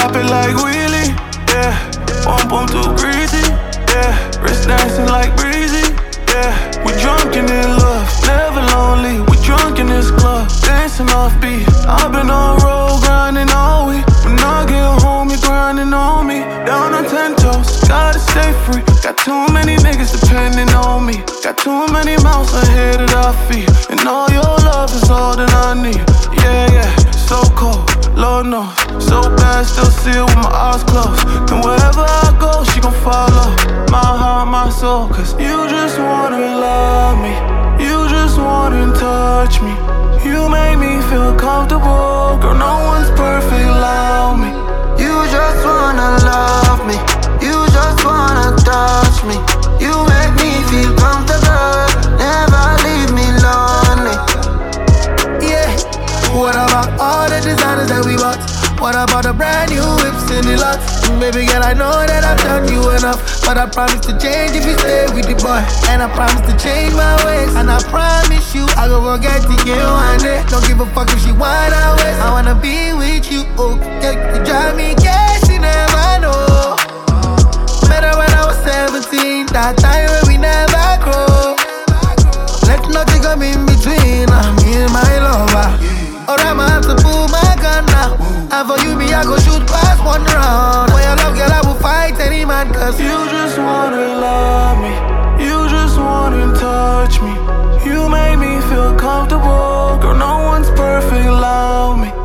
pop it like wheelie, yeah. Bump, bump too greasy, yeah. Wrist dancing like breezy, yeah. We drunk in love, never lonely. We drunk in this club, dancing off beat. I've been on road, grinding all week. When I get home, you're grinding on me. Down on 10 toes, gotta stay free. Got too many niggas depending on me. Got too many mouths ahead of our feet. And all your love is all that I need. Yeah, yeah, so cold, Lord knows. So bad, still see it with my eyes closed. And wherever I go, she gon' follow. My heart, my soul. Cause you just wanna love me. You just wanna touch me. You make me feel comfortable. Girl, no one's perfect, allow me. You just wanna love me. You just wanna touch me. You make me feel comfortable. Never leave me lonely. Yeah. What about all the designers that we bought? What about the brand new whips in the lots? Baby girl, I know that I've done you enough, but I promise to change if you stay with the boy. And I promise to change my ways. And I promise you, I go forget to get one day. Don't give a fuck if she wanna waste. I wanna be with you, okay. You drive me crazy, never know. Met her when I was 17, that time when we never grow. Let nothing come in between, I'm in my lover. Or I'ma have to pull my gun now. And for you, me, I go shoot past one round. For your love, girl, I will fight any man. Cause you just wanna love me. You just wanna touch me. You make me feel comfortable. Girl, no one's perfect, allow me.